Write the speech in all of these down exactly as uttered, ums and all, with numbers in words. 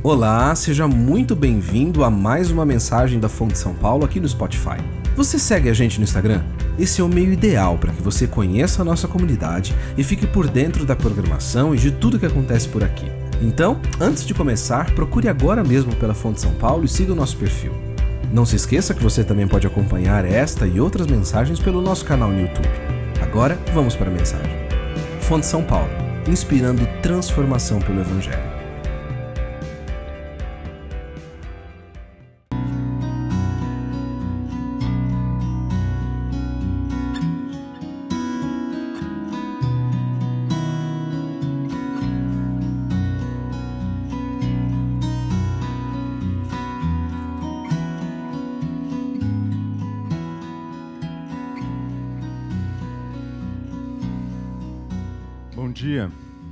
Olá, seja muito bem-vindo a mais uma mensagem da Fonte São Paulo aqui no Spotify. Você segue a gente no Instagram? Esse é o meio ideal para que você conheça a nossa comunidade e fique por dentro da programação e de tudo que acontece por aqui. Então, antes de começar, procure agora mesmo pela Fonte São Paulo e siga o nosso perfil. Não se esqueça que você também pode acompanhar esta e outras mensagens pelo nosso canal no YouTube. Agora, vamos para a mensagem. Fonte São Paulo, inspirando transformação pelo Evangelho. Bom dia.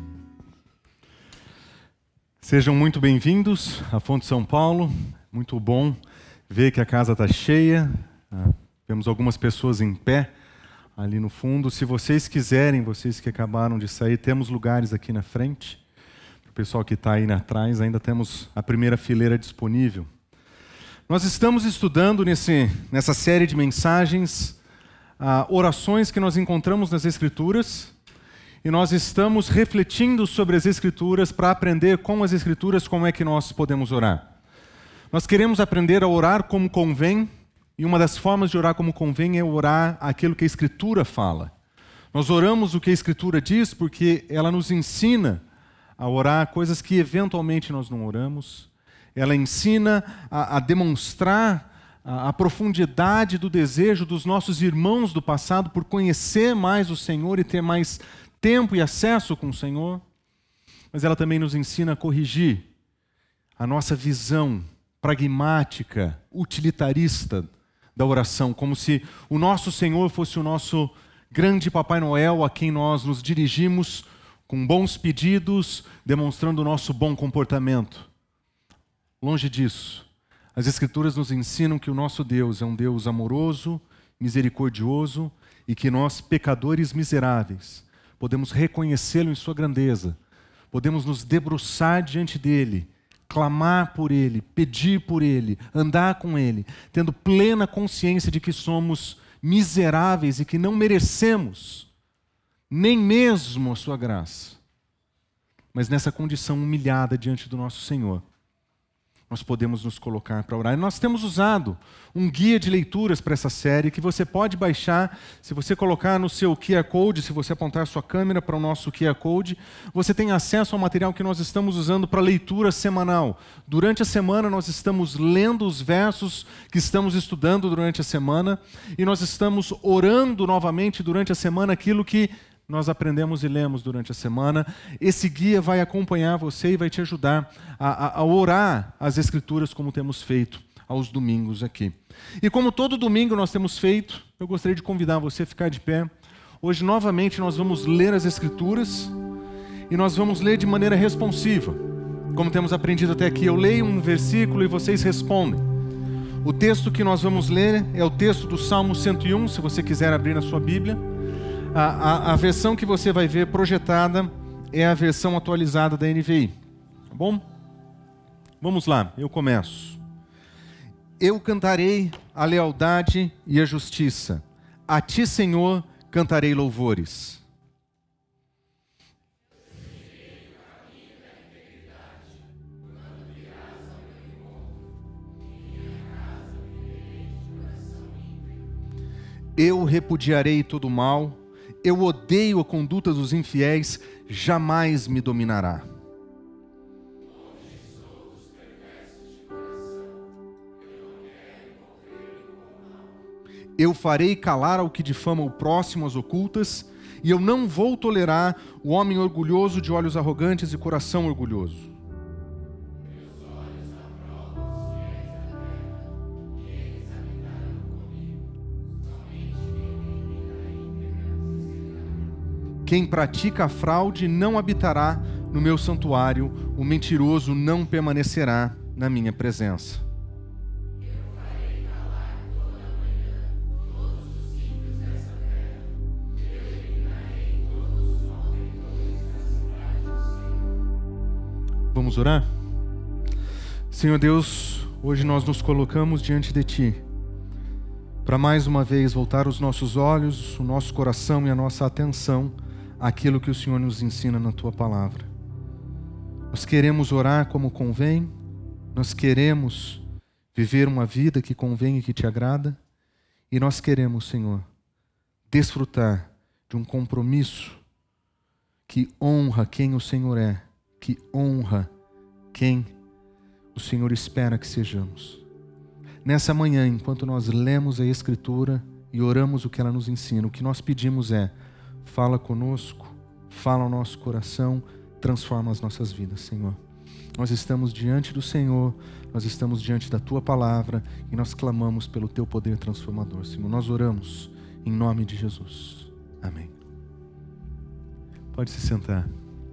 Sejam muito bem-vindos à Fonte São Paulo. Muito bom ver que a casa está cheia. Ah, vemos algumas pessoas em pé ali no fundo. Se vocês quiserem, vocês que acabaram de sair, temos lugares aqui na frente. O pessoal que está aí atrás, ainda temos a primeira fileira disponível. Nós estamos estudando nesse, nessa série de mensagens ah, orações que nós encontramos nas Escrituras. E nós estamos refletindo sobre as Escrituras para aprender com as Escrituras como é que nós podemos orar. Nós queremos aprender a orar como convém, e uma das formas de orar como convém é orar aquilo que a Escritura fala. Nós oramos o que a Escritura diz porque ela nos ensina a orar coisas que eventualmente nós não oramos. Ela ensina a, a demonstrar a, a profundidade do desejo dos nossos irmãos do passado por conhecer mais o Senhor e ter mais tempo e acesso com o Senhor, mas ela também nos ensina a corrigir a nossa visão pragmática, utilitarista da oração, como se o nosso Senhor fosse o nosso grande Papai Noel a quem nós nos dirigimos com bons pedidos, demonstrando o nosso bom comportamento. Longe disso. As Escrituras nos ensinam que o nosso Deus é um Deus amoroso, misericordioso e que nós, pecadores miseráveis, podemos reconhecê-lo em sua grandeza, podemos nos debruçar diante dele, clamar por ele, pedir por ele, andar com ele, tendo plena consciência de que somos miseráveis e que não merecemos nem mesmo a sua graça. Mas nessa condição humilhada diante do nosso Senhor, nós podemos nos colocar para orar. E nós temos usado um guia de leituras para essa série que você pode baixar. Se você colocar no seu Q R Code, se você apontar a sua câmera para o nosso Q R Code, você tem acesso ao material que nós estamos usando para leitura semanal. Durante a semana nós estamos lendo os versos que estamos estudando durante a semana e nós estamos orando novamente durante a semana aquilo que nós aprendemos e lemos durante a semana. Esse guia vai acompanhar você e vai te ajudar a, a, a orar as Escrituras como temos feito aos domingos aqui. E como todo domingo nós temos feito, eu gostaria de convidar você a ficar de pé. Hoje, novamente, nós vamos ler as Escrituras e nós vamos ler de maneira responsiva. Como temos aprendido até aqui, eu leio um versículo e vocês respondem. O texto que nós vamos ler é o texto do Salmo cento e um, se você quiser abrir na sua Bíblia. A, a, a versão que você vai ver projetada é a versão atualizada da N V I. Tá bom? Vamos lá, eu começo. Eu cantarei a lealdade e a justiça. A ti, Senhor, cantarei louvores. Eu repudiarei todo o mal. Eu odeio a conduta dos infiéis, jamais me dominará. Eu farei calar ao que difama o próximo às ocultas, e eu não vou tolerar o homem orgulhoso de olhos arrogantes e coração orgulhoso. Quem pratica a fraude não habitará no meu santuário, o mentiroso não permanecerá na minha presença. Eu farei calar toda manhã todos os ímpios dessa terra. Eu eliminarei todos os malfeitores da cidade do Senhor. Vamos orar? Senhor Deus, hoje nós nos colocamos diante de Ti, para mais uma vez voltar os nossos olhos, o nosso coração e a nossa atenção àquilo que o Senhor nos ensina na Tua Palavra. Nós queremos orar como convém, nós queremos viver uma vida que convém e que Te agrada, e nós queremos, Senhor, desfrutar de um compromisso que honra quem o Senhor é, que honra quem o Senhor espera que sejamos. Nessa manhã, enquanto nós lemos a Escritura e oramos o que ela nos ensina, o que nós pedimos é: fala conosco, fala ao nosso coração, transforma as nossas vidas, Senhor. Nós estamos diante do Senhor, nós estamos diante da Tua Palavra e nós clamamos pelo Teu poder transformador, Senhor. Nós oramos em nome de Jesus. Amém. Pode se sentar.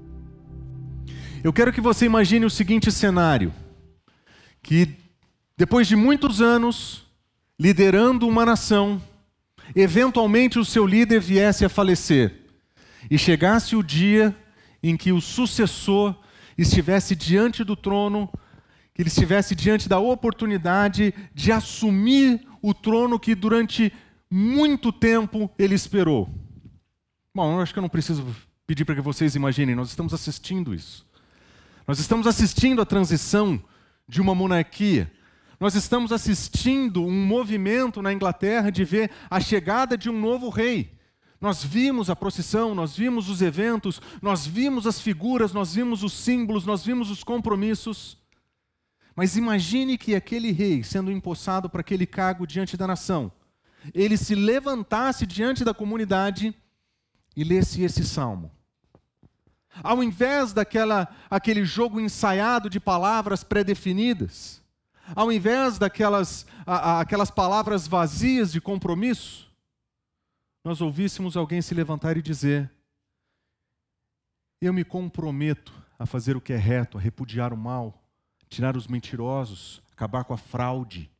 Eu quero que você imagine o seguinte cenário: que depois de muitos anos liderando uma nação, eventualmente o seu líder viesse a falecer e chegasse o dia em que o sucessor estivesse diante do trono, que ele estivesse diante da oportunidade de assumir o trono que durante muito tempo ele esperou. Bom, eu acho que eu não preciso pedir para que vocês imaginem, nós estamos assistindo isso. Nós estamos assistindo a transição de uma monarquia. Nós estamos assistindo um movimento na Inglaterra de ver a chegada de um novo rei. Nós vimos a procissão, nós vimos os eventos, nós vimos as figuras, nós vimos os símbolos, nós vimos os compromissos. Mas imagine que aquele rei, sendo empossado para aquele cargo diante da nação, ele se levantasse diante da comunidade e lesse esse salmo. Ao invés daquela, aquele jogo ensaiado de palavras pré-definidas, ao invés daquelas a, a, aquelas palavras vazias de compromisso, nós ouvíssemos alguém se levantar e dizer: eu me comprometo a fazer o que é reto, a repudiar o mal, tirar os mentirosos, acabar com a fraude.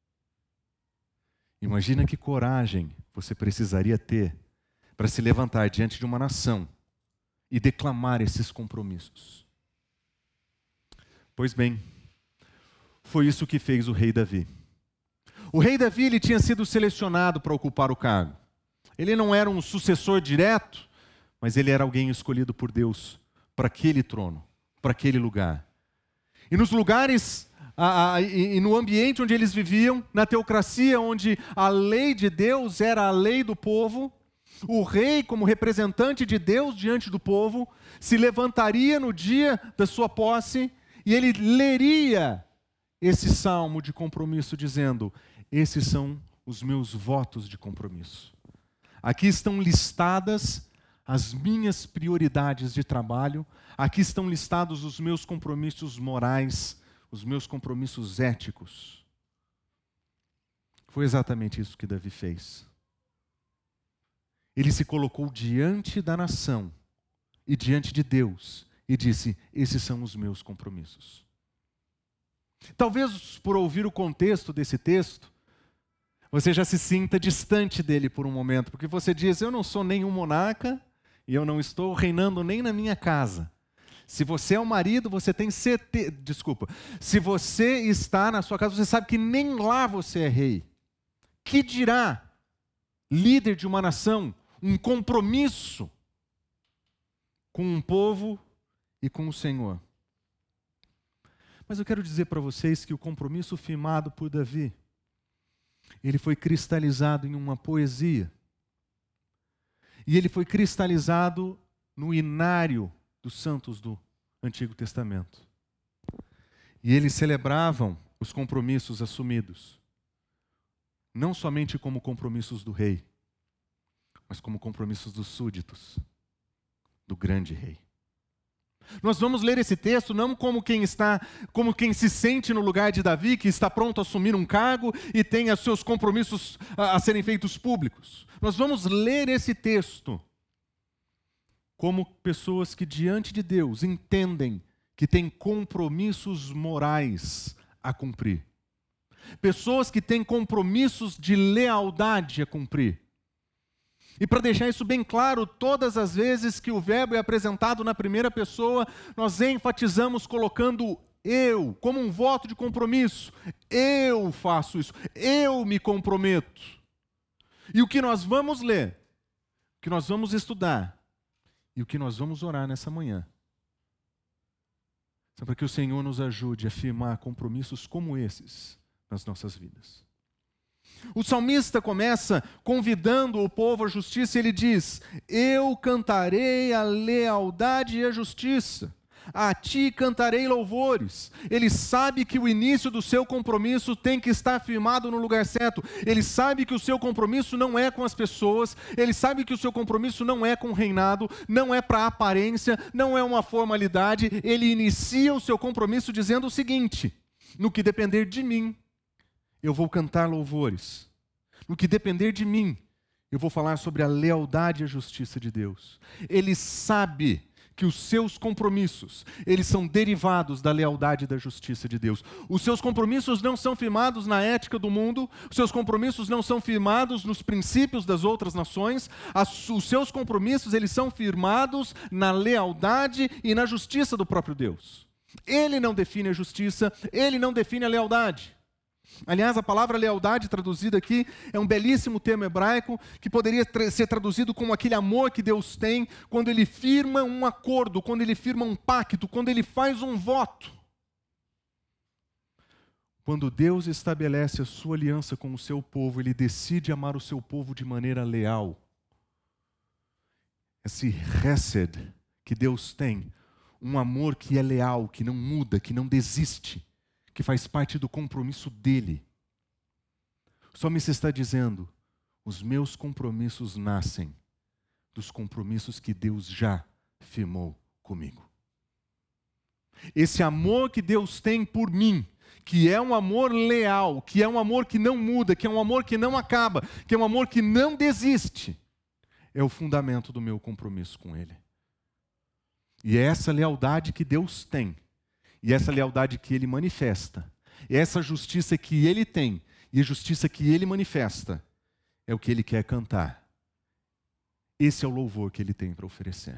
Imagina que coragem você precisaria ter para se levantar diante de uma nação e declamar esses compromissos. Pois bem, foi isso que fez o rei Davi. O rei Davi ele tinha sido selecionado para ocupar o cargo. Ele não era um sucessor direto, mas ele era alguém escolhido por Deus para aquele trono, para aquele lugar. E nos lugares, a, a, e, e no ambiente onde eles viviam, na teocracia, onde a lei de Deus era a lei do povo, o rei, como representante de Deus diante do povo, se levantaria no dia da sua posse e ele leria esse salmo de compromisso, dizendo: esses são os meus votos de compromisso. Aqui estão listadas as minhas prioridades de trabalho, aqui estão listados os meus compromissos morais, os meus compromissos éticos. Foi exatamente isso que Davi fez. Ele se colocou diante da nação e diante de Deus e disse: esses são os meus compromissos. Talvez por ouvir o contexto desse texto, você já se sinta distante dele por um momento, porque você diz: eu não sou nenhum monarca e eu não estou reinando nem na minha casa. Se você é um marido, você tem certeza, desculpa, se você está na sua casa, você sabe que nem lá você é rei. Que dirá líder de uma nação, um compromisso com um povo e com o Senhor? Mas eu quero dizer para vocês que o compromisso firmado por Davi, ele foi cristalizado em uma poesia. E ele foi cristalizado no inário dos santos do Antigo Testamento. E eles celebravam os compromissos assumidos, não somente como compromissos do rei, mas como compromissos dos súditos, do grande rei. Nós vamos ler esse texto não como quem está, como quem se sente no lugar de Davi, que está pronto a assumir um cargo e tem os seus compromissos a, a serem feitos públicos. Nós vamos ler esse texto como pessoas que diante de Deus entendem que têm compromissos morais a cumprir. Pessoas que têm compromissos de lealdade a cumprir. E para deixar isso bem claro, todas as vezes que o verbo é apresentado na primeira pessoa, nós enfatizamos colocando eu, como um voto de compromisso, eu faço isso, eu me comprometo. E o que nós vamos ler, o que nós vamos estudar e o que nós vamos orar nessa manhã, é para que o Senhor nos ajude a firmar compromissos como esses nas nossas vidas. O salmista começa convidando o povo à justiça e ele diz: eu cantarei a lealdade e a justiça, a ti cantarei louvores. Ele sabe que o início do seu compromisso tem que estar firmado no lugar certo. Ele sabe que o seu compromisso não é com as pessoas, ele sabe que o seu compromisso não é com o reinado, não é para aparência, não é uma formalidade. Ele inicia o seu compromisso dizendo o seguinte: no que depender de mim, eu vou cantar louvores. No que depender de mim, eu vou falar sobre a lealdade e a justiça de Deus. Ele sabe que os seus compromissos, eles são derivados da lealdade e da justiça de Deus. Os seus compromissos não são firmados na ética do mundo, os seus compromissos não são firmados nos princípios das outras nações, As, os seus compromissos, eles são firmados na lealdade e na justiça do próprio Deus. Ele não define a justiça, ele não define a lealdade. Aliás, a palavra lealdade traduzida aqui é um belíssimo termo hebraico que poderia tra- ser traduzido como aquele amor que Deus tem quando Ele firma um acordo, quando Ele firma um pacto, quando Ele faz um voto. Quando Deus estabelece a sua aliança com o seu povo, Ele decide amar o seu povo de maneira leal. Esse hesed que Deus tem, um amor que é leal, que não muda, que não desiste, que faz parte do compromisso dele. O salmista está dizendo: os meus compromissos nascem dos compromissos que Deus já firmou comigo. Esse amor que Deus tem por mim, que é um amor leal, que é um amor que não muda, que é um amor que não acaba, que é um amor que não desiste, é o fundamento do meu compromisso com Ele. E é essa lealdade que Deus tem, e essa lealdade que Ele manifesta, essa justiça que Ele tem, e a justiça que Ele manifesta, é o que Ele quer cantar. Esse é o louvor que Ele tem para oferecer.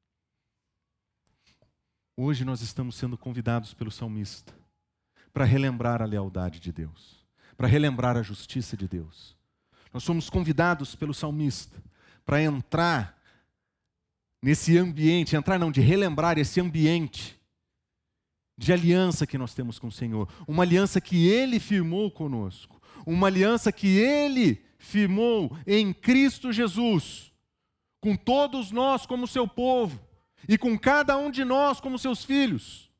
Hoje nós estamos sendo convidados pelo salmista para relembrar a lealdade de Deus, para relembrar a justiça de Deus. Nós somos convidados pelo salmista para entrar nesse ambiente, entrar não, de relembrar esse ambiente de aliança que nós temos com o Senhor, uma aliança que Ele firmou conosco, uma aliança que Ele firmou em Cristo Jesus, com todos nós como seu povo, e com cada um de nós como seus filhos.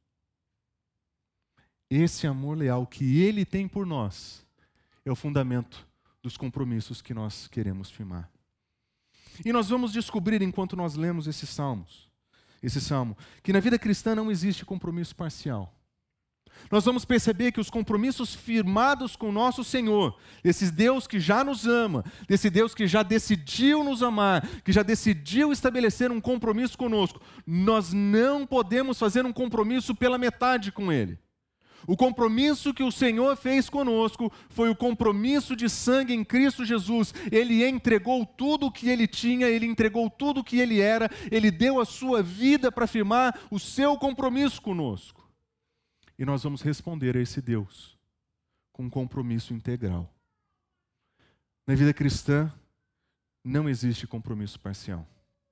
Esse amor leal que Ele tem por nós é o fundamento dos compromissos que nós queremos firmar. E nós vamos descobrir, enquanto nós lemos esses salmos, esse salmo, que na vida cristã não existe compromisso parcial. Nós vamos perceber que os compromissos firmados com o nosso Senhor, desse Deus que já nos ama, desse Deus que já decidiu nos amar, que já decidiu estabelecer um compromisso conosco, nós não podemos fazer um compromisso pela metade com Ele. O compromisso que o Senhor fez conosco foi o compromisso de sangue em Cristo Jesus. Ele entregou tudo o que Ele tinha, Ele entregou tudo o que Ele era, Ele deu a sua vida para firmar o seu compromisso conosco. E nós vamos responder a esse Deus com um compromisso integral. Na vida cristã, não existe compromisso parcial.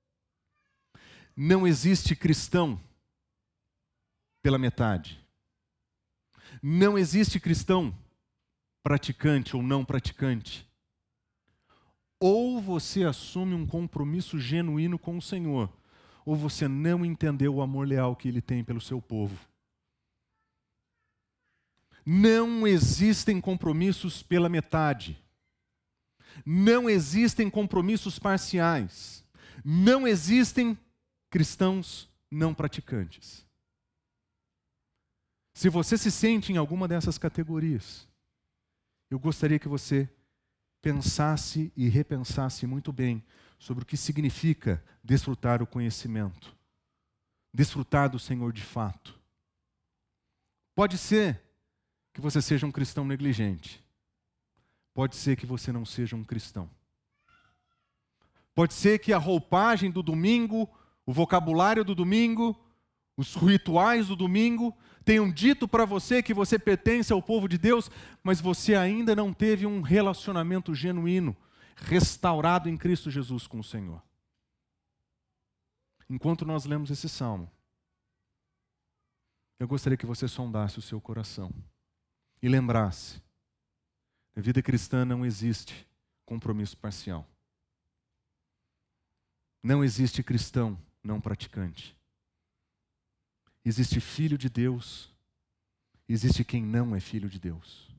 Não existe cristão pela metade. Não existe cristão praticante ou não praticante. Ou você assume um compromisso genuíno com o Senhor, ou você não entendeu o amor leal que Ele tem pelo seu povo. Não existem compromissos pela metade. Não existem compromissos parciais. Não existem cristãos não praticantes. Se você se sente em alguma dessas categorias, eu gostaria que você pensasse e repensasse muito bem sobre o que significa desfrutar o conhecimento, desfrutar do Senhor de fato. Pode ser que você seja um cristão negligente. Pode ser que você não seja um cristão. Pode ser que a roupagem do domingo, o vocabulário do domingo, os rituais do domingo tenham dito para você que você pertence ao povo de Deus, mas você ainda não teve um relacionamento genuíno, restaurado em Cristo Jesus com o Senhor. Enquanto nós lemos esse salmo, eu gostaria que você sondasse o seu coração e lembrasse: na vida cristã não existe compromisso parcial. Não existe cristão não praticante. Existe filho de Deus, existe quem não é filho de Deus.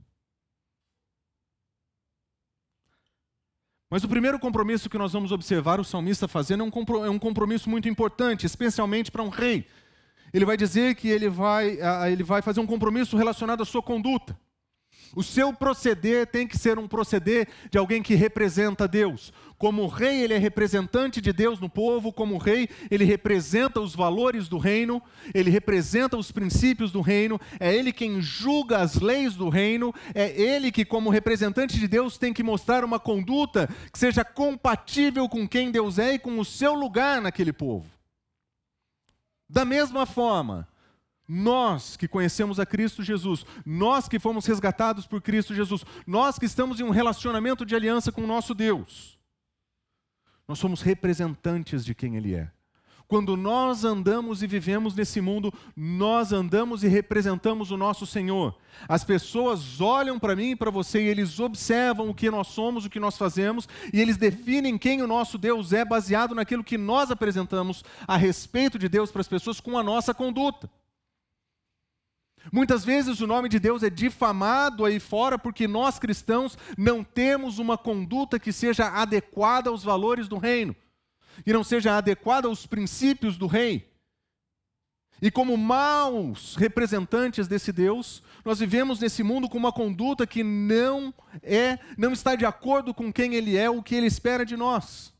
Mas o primeiro compromisso que nós vamos observar o salmista fazendo é um compromisso muito importante, especialmente para um rei. Ele vai dizer que ele vai, ele vai fazer um compromisso relacionado à sua conduta. O seu proceder tem que ser um proceder de alguém que representa Deus. Como rei, ele é representante de Deus no povo. Como rei, ele representa os valores do reino. Ele representa os princípios do reino. É ele quem julga as leis do reino. É ele que, como representante de Deus, tem que mostrar uma conduta que seja compatível com quem Deus é e com o seu lugar naquele povo. Da mesma forma, nós que conhecemos a Cristo Jesus, nós que fomos resgatados por Cristo Jesus, nós que estamos em um relacionamento de aliança com o nosso Deus, nós somos representantes de quem Ele é. Quando nós andamos e vivemos nesse mundo, nós andamos e representamos o nosso Senhor. As pessoas olham para mim e para você e eles observam o que nós somos, o que nós fazemos, e eles definem quem o nosso Deus é, baseado naquilo que nós apresentamos a respeito de Deus para as pessoas com a nossa conduta. Muitas vezes o nome de Deus é difamado aí fora porque nós cristãos não temos uma conduta que seja adequada aos valores do reino, que não seja adequada aos princípios do rei. E como maus representantes desse Deus, nós vivemos nesse mundo com uma conduta que não é, não está de acordo com quem Ele é, o que Ele espera de nós.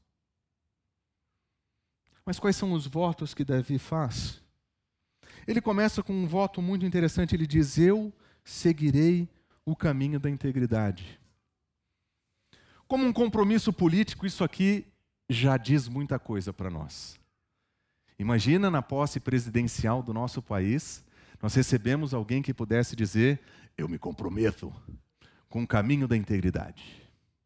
Mas quais são os votos que Davi faz? Ele começa com um voto muito interessante, ele diz: eu seguirei o caminho da integridade. Como um compromisso político, isso aqui já diz muita coisa para nós. Imagina na posse presidencial do nosso país, nós recebemos alguém que pudesse dizer: eu me comprometo com o caminho da integridade.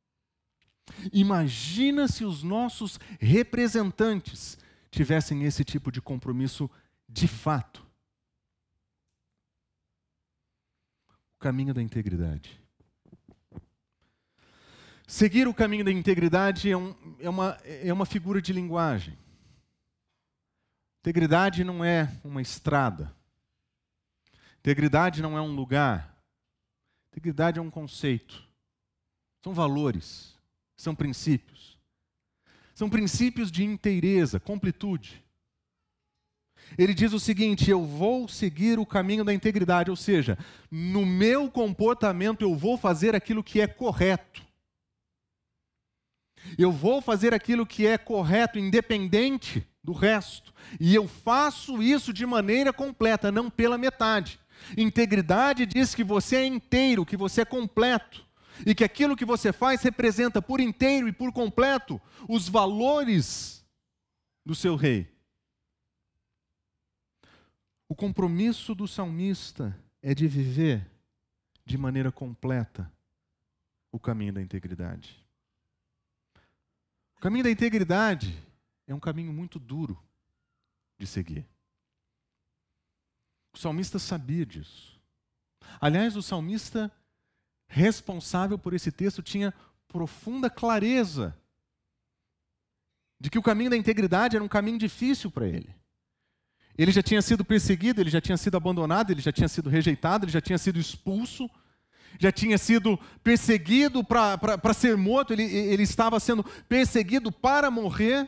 Imagina se os nossos representantes tivessem esse tipo de compromisso de fato. O caminho da integridade. Seguir o caminho da integridade é, um, é, uma, é uma figura de linguagem. Integridade não é uma estrada. Integridade não é um lugar. Integridade é um conceito. São valores. São princípios. São princípios de inteireza, completude. Ele diz o seguinte: eu vou seguir o caminho da integridade, ou seja, no meu comportamento eu vou fazer aquilo que é correto. Eu vou fazer aquilo que é correto, independente do resto. E eu faço isso de maneira completa, não pela metade. Integridade diz que você é inteiro, que você é completo. E que aquilo que você faz representa por inteiro e por completo os valores do seu rei. O compromisso do salmista é de viver de maneira completa o caminho da integridade. O caminho da integridade é um caminho muito duro de seguir. O salmista sabia disso. Aliás, o salmista responsável por esse texto tinha profunda clareza de que o caminho da integridade era um caminho difícil para ele. Ele já tinha sido perseguido, ele já tinha sido abandonado, ele já tinha sido rejeitado, ele já tinha sido expulso, já tinha sido perseguido para ser morto, ele, ele estava sendo perseguido para morrer.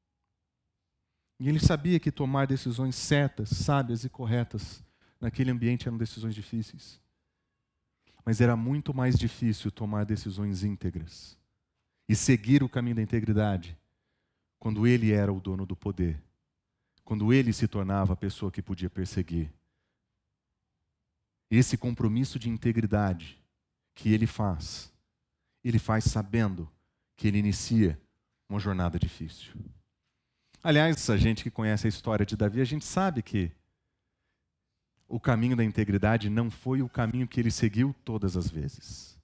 E ele sabia que tomar decisões certas, sábias e corretas naquele ambiente eram decisões difíceis. Mas era muito mais difícil tomar decisões íntegras e seguir o caminho da integridade quando ele era o dono do poder. Quando ele se tornava a pessoa que podia perseguir. Esse compromisso de integridade que ele faz, ele faz sabendo que ele inicia uma jornada difícil. Aliás, a gente que conhece a história de Davi, a gente sabe que o caminho da integridade não foi o caminho que ele seguiu todas as vezes.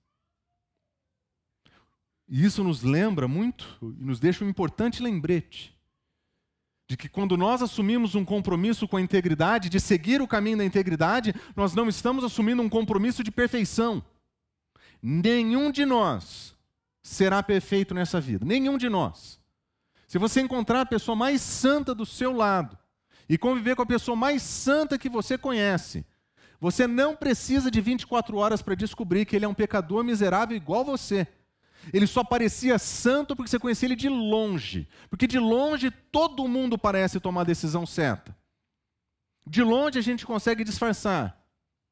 E isso nos lembra muito e nos deixa um importante lembrete de que quando nós assumimos um compromisso com a integridade, de seguir o caminho da integridade, nós não estamos assumindo um compromisso de perfeição. Nenhum de nós será perfeito nessa vida. Nenhum de nós. Se você encontrar a pessoa mais santa do seu lado e conviver com a pessoa mais santa que você conhece, você não precisa de vinte e quatro horas para descobrir que ele é um pecador miserável igual você. Ele só parecia santo porque você conhecia ele de longe. Porque de longe todo mundo parece tomar a decisão certa. De longe a gente consegue disfarçar.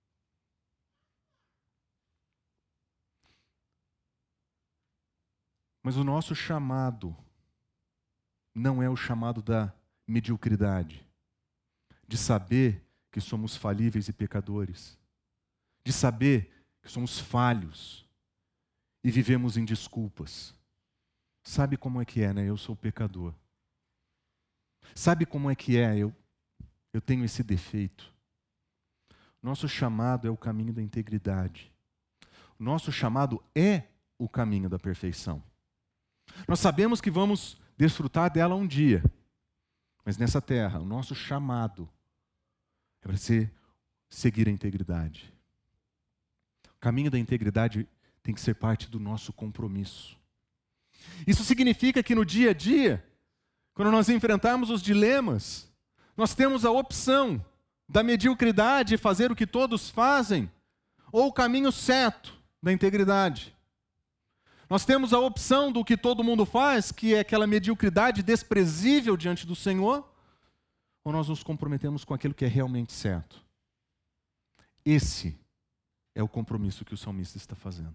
Mas o nosso chamado não é o chamado da mediocridade, de saber que somos falíveis e pecadores, de saber que somos falhos e vivemos em desculpas. Sabe como é que é, né? Eu sou pecador. Sabe como é que é? Eu, eu tenho esse defeito. Nosso chamado é o caminho da integridade. Nosso chamado é o caminho da perfeição. Nós sabemos que vamos desfrutar dela um dia, mas nessa terra, o nosso chamado é para ser, seguir a integridade. O caminho da integridade tem que ser parte do nosso compromisso. Isso significa que no dia a dia, quando nós enfrentarmos os dilemas, nós temos a opção da mediocridade, fazer o que todos fazem, ou o caminho certo da integridade. Nós temos a opção do que todo mundo faz, que é aquela mediocridade desprezível diante do Senhor, ou nós nos comprometemos com aquilo que é realmente certo. Esse é o compromisso que o salmista está fazendo.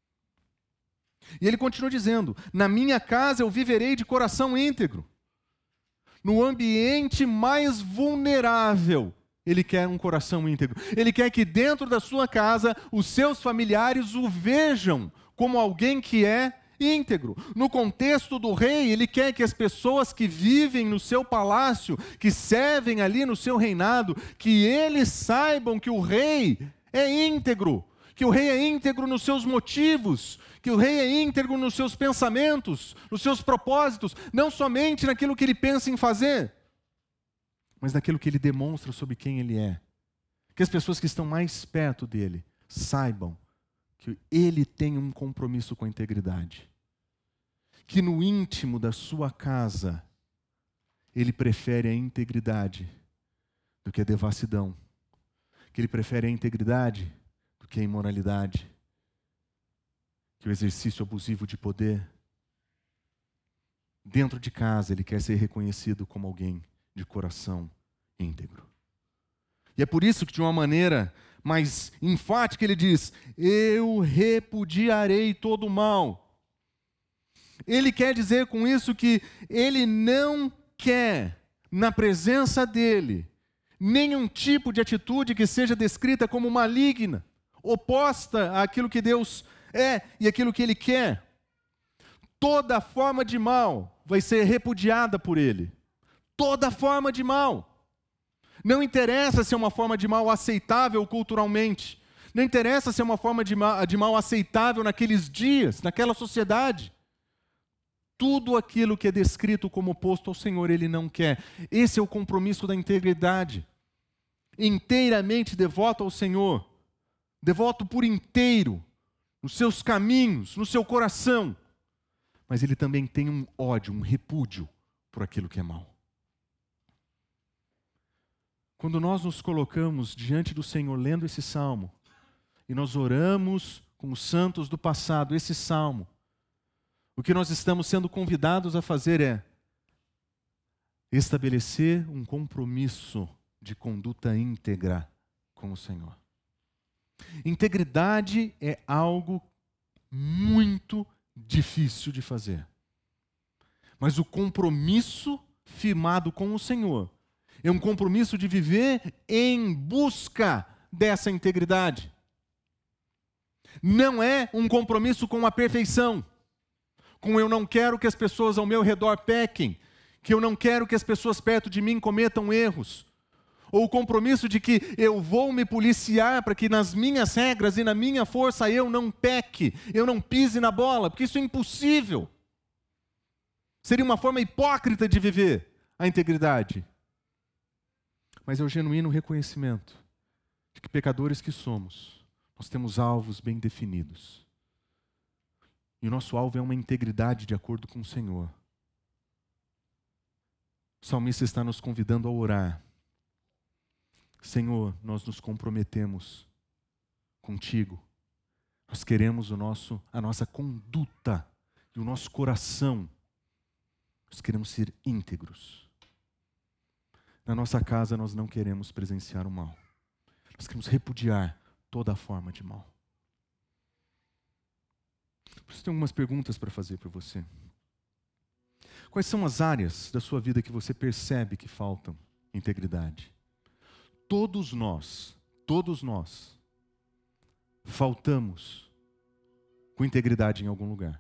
E ele continua dizendo: na minha casa eu viverei de coração íntegro. No ambiente mais vulnerável, ele quer um coração íntegro. Ele quer que dentro da sua casa, os seus familiares o vejam como alguém que é íntegro. No contexto do rei, ele quer que as pessoas que vivem no seu palácio, que servem ali no seu reinado, que eles saibam que o rei é íntegro, que o rei é íntegro nos seus motivos, que o rei é íntegro nos seus pensamentos, nos seus propósitos, não somente naquilo que ele pensa em fazer, mas naquilo que ele demonstra sobre quem ele é. Que as pessoas que estão mais perto dele saibam que ele tem um compromisso com a integridade. Que no íntimo da sua casa, ele prefere a integridade do que a devassidão. Que ele prefere a integridade do que a imoralidade. Que o exercício abusivo de poder. Dentro de casa, ele quer ser reconhecido como alguém de coração íntegro. E é por isso que, de uma maneira mais enfática, ele diz: eu repudiarei todo o mal. Ele quer dizer com isso que ele não quer, na presença dele, nenhum tipo de atitude que seja descrita como maligna, oposta àquilo que Deus é e aquilo que ele quer. Toda forma de mal vai ser repudiada por ele. Toda forma de mal. Não interessa se é uma forma de mal aceitável culturalmente. Não interessa se é uma forma de mal, de mal aceitável naqueles dias, naquela sociedade. Tudo aquilo que é descrito como oposto ao Senhor, ele não quer. Esse é o compromisso da integridade. Inteiramente devoto ao Senhor. Devoto por inteiro, nos seus caminhos, no seu coração. Mas ele também tem um ódio, um repúdio por aquilo que é mal. Quando nós nos colocamos diante do Senhor lendo esse salmo, e nós oramos com os santos do passado esse salmo, o que nós estamos sendo convidados a fazer é estabelecer um compromisso de conduta íntegra com o Senhor. Integridade é algo muito difícil de fazer. Mas o compromisso firmado com o Senhor é um compromisso de viver em busca dessa integridade. Não é um compromisso com a perfeição. Com eu não quero que as pessoas ao meu redor pequem, que eu não quero que as pessoas perto de mim cometam erros. Ou o compromisso de que eu vou me policiar para que nas minhas regras e na minha força eu não peque, eu não pise na bola, porque isso é impossível. Seria uma forma hipócrita de viver a integridade. Mas é o genuíno reconhecimento de que pecadores que somos, nós temos alvos bem definidos. E o nosso alvo é uma integridade de acordo com o Senhor. O salmista está nos convidando a orar. Senhor, nós nos comprometemos contigo. Nós queremos o nosso, a nossa conduta e o nosso coração. Nós queremos ser íntegros. Na nossa casa nós não queremos presenciar o mal. Nós queremos repudiar toda a forma de mal. Por isso tem algumas perguntas para fazer para você. Quais são as áreas da sua vida que você percebe que faltam integridade? Todos nós, todos nós, faltamos com integridade em algum lugar.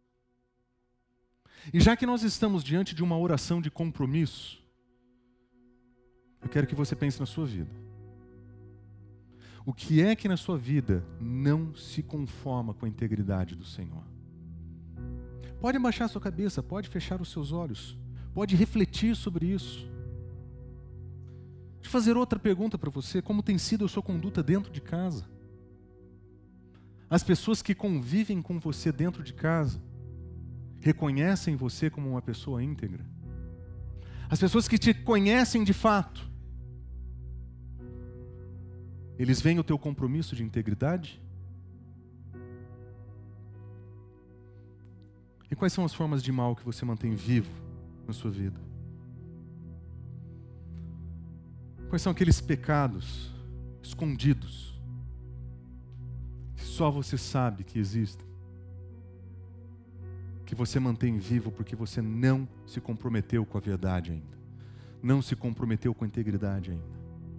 E já que nós estamos diante de uma oração de compromisso, eu quero que você pense na sua vida. O que é que na sua vida não se conforma com a integridade do Senhor? Pode abaixar sua cabeça, pode fechar os seus olhos, pode refletir sobre isso. Deixa eu fazer outra pergunta para você. Como tem sido a sua conduta dentro de casa? As pessoas que convivem com você dentro de casa reconhecem você como uma pessoa íntegra? As pessoas que te conhecem de fato, eles veem o teu compromisso de integridade? E quais são as formas de mal que você mantém vivo na sua vida? Quais são aqueles pecados escondidos que só você sabe que existem? Que você mantém vivo porque você não se comprometeu com a verdade ainda. Não se comprometeu com a integridade ainda.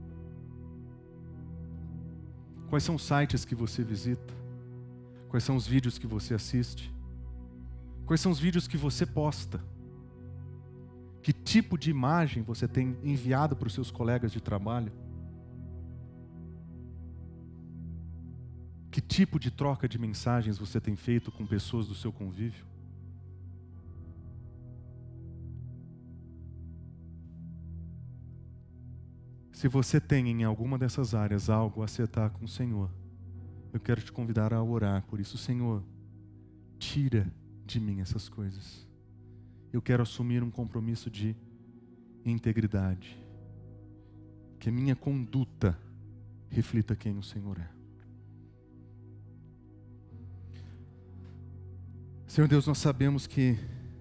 Quais são os sites que você visita? Quais são os vídeos que você assiste? Quais são os vídeos que você posta? Que tipo de imagem você tem enviado para os seus colegas de trabalho? Que tipo de troca de mensagens você tem feito com pessoas do seu convívio? Se você tem em alguma dessas áreas algo a acertar com o Senhor, eu quero te convidar a orar por isso. Senhor, tira de mim essas coisas. Eu quero assumir um compromisso de integridade. Que a minha conduta reflita quem o Senhor é. Senhor Deus, nós sabemos que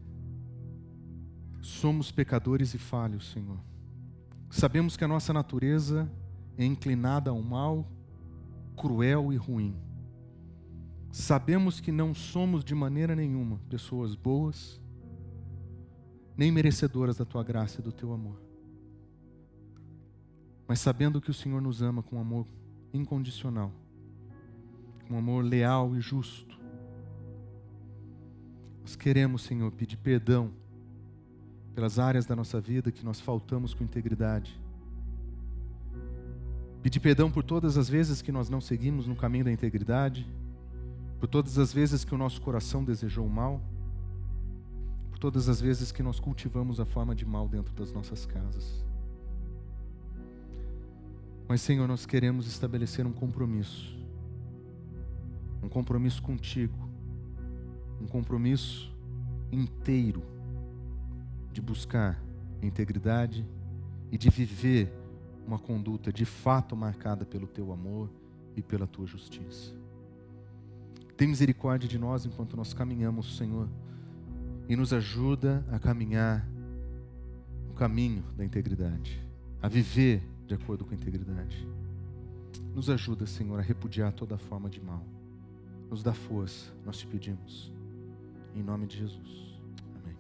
somos pecadores e falhos, Senhor. Sabemos que a nossa natureza é inclinada ao mal, cruel e ruim. Sabemos que não somos de maneira nenhuma pessoas boas, nem merecedoras da Tua graça e do Teu amor. Mas sabendo que o Senhor nos ama com amor incondicional, com amor leal e justo, nós queremos, Senhor, pedir perdão pelas áreas da nossa vida que nós faltamos com integridade. Pedir perdão por todas as vezes que nós não seguimos no caminho da integridade, por todas as vezes que o nosso coração desejou o mal, por todas as vezes que nós cultivamos a forma de mal dentro das nossas casas. Mas, Senhor, nós queremos estabelecer um compromisso, um compromisso contigo, um compromisso inteiro de buscar integridade e de viver uma conduta de fato marcada pelo Teu amor e pela Tua justiça. Tem misericórdia de nós enquanto nós caminhamos, Senhor, e nos ajuda a caminhar no caminho da integridade, a viver de acordo com a integridade. Nos ajuda, Senhor, a repudiar toda forma de mal. Nos dá força, nós te pedimos. Em nome de Jesus. Amém.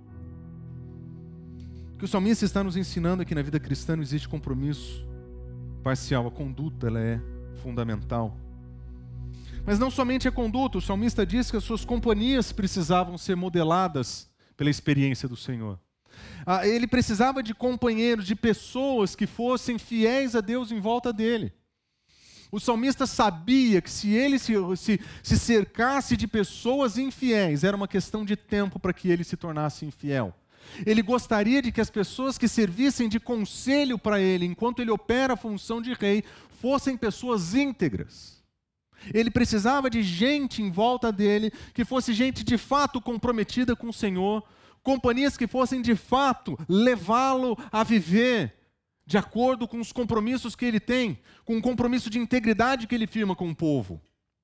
O que o salmista está nos ensinando é que na vida cristã não existe compromisso parcial. A conduta, ela é fundamental. Mas não somente a conduta. O salmista diz que as suas companhias precisavam ser modeladas pela experiência do Senhor. Ah, ele precisava de companheiros, de pessoas que fossem fiéis a Deus em volta dele. O salmista sabia que se ele se, se, se cercasse de pessoas infiéis, era uma questão de tempo para que ele se tornasse infiel. Ele gostaria de que as pessoas que servissem de conselho para ele, enquanto ele opera a função de rei, fossem pessoas íntegras. Ele precisava de gente em volta dele, que fosse gente de fato comprometida com o Senhor, companhias que fossem de fato levá-lo a viver de acordo com os compromissos que ele tem, com o compromisso de integridade que ele firma com o povo.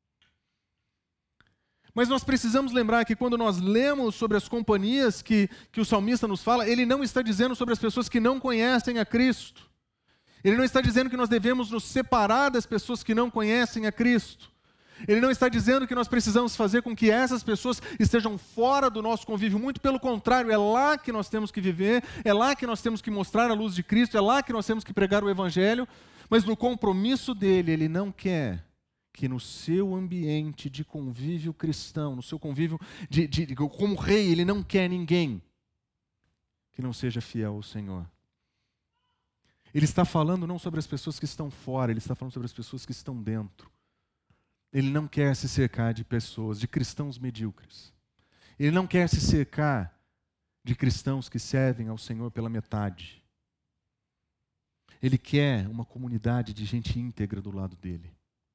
Mas nós precisamos lembrar que quando nós lemos sobre as companhias que, que o salmista nos fala, ele não está dizendo sobre as pessoas que não conhecem a Cristo. Ele não está dizendo que nós devemos nos separar das pessoas que não conhecem a Cristo. Ele não está dizendo que nós precisamos fazer com que essas pessoas estejam fora do nosso convívio. Muito pelo contrário, é lá que nós temos que viver, é lá que nós temos que mostrar a luz de Cristo, é lá que nós temos que pregar o Evangelho. Mas no compromisso dele, ele não quer que no seu ambiente de convívio cristão, no seu convívio de, de, de, como rei, ele não quer ninguém que não seja fiel ao Senhor. Ele está falando não sobre as pessoas que estão fora, ele está falando sobre as pessoas que estão dentro. Ele não quer se cercar de pessoas, de cristãos medíocres. Ele não quer se cercar de cristãos que servem ao Senhor pela metade. Ele quer uma comunidade de gente íntegra do lado dele.